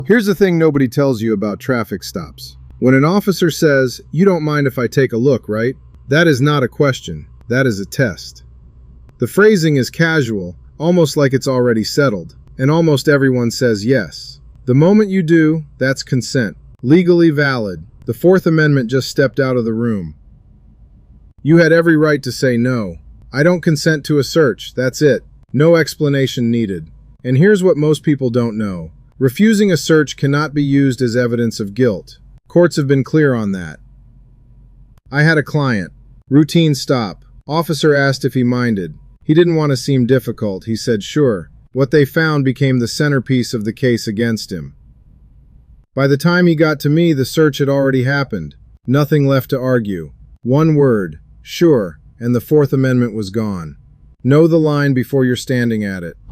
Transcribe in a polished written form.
Here's the thing nobody tells you about traffic stops. When an officer says, "You don't mind if I take a look, right?" That is not a question. That is a test. The phrasing is casual, almost like it's already settled, and almost everyone says yes. The moment you do, that's consent. Legally valid. The Fourth Amendment just stepped out of the room. You had every right to say no. I don't consent to a search, that's it. No explanation needed. And here's what most people don't know. Refusing a search cannot be used as evidence of guilt. Courts have been clear on that. I had a client. Routine stop. Officer asked if he minded. He didn't want to seem difficult. He said sure. What they found became the centerpiece of the case against him. By the time he got to me, the search had already happened. Nothing left to argue. One word, sure, and the Fourth Amendment was gone. Know the line before you're standing at it.